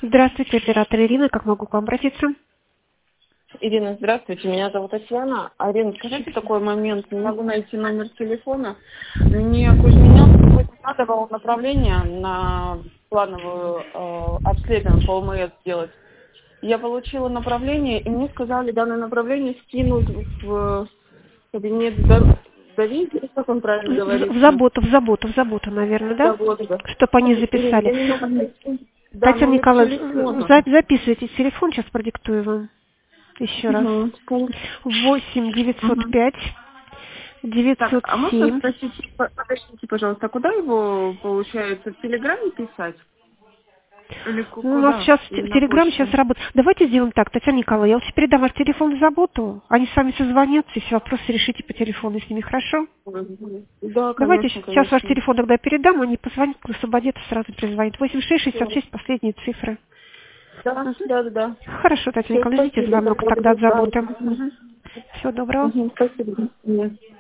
Здравствуйте, оператор Ирина. Как могу к вам обратиться? Ирина, здравствуйте, меня зовут Татьяна. Ирина, скажите такой момент, не могу найти номер телефона. Мне Кузьминенко надо направление на плановую обследование по ОМС сделать. Я получила направление, и мне сказали данное направление скинуть в кабинет доверия, как он правильно говорится. В заботу, наверное, да? Чтобы они записали. Да, Татьяна номер Николаевна, телефона. записывайте телефон, сейчас продиктую вам. Еще раз. 8 905 Так, а можно 907. спросить, подождите, пожалуйста, а куда его, получается, в Телеграме писать? Или Ну, у нас куда? сейчас в Или на Телеграм сейчас почту? работает. Давайте сделаем так, Татьяна Николаевна, я лучше передам ваш телефон в заботу. Они с вами созвонятся, и все вопросы решите по телефону с ними, хорошо? Да, Давайте конечно, сейчас ваш конечно. телефон тогда передам, они позвонят, кто освободится, сразу перезвонит. 8666, последние цифры. Да, Мгм. да, да, да. Хорошо, Татьяна Все, Николаевна, ждите спасибо. звонок тогда от заботы. Всего доброго. Спасибо. Нет.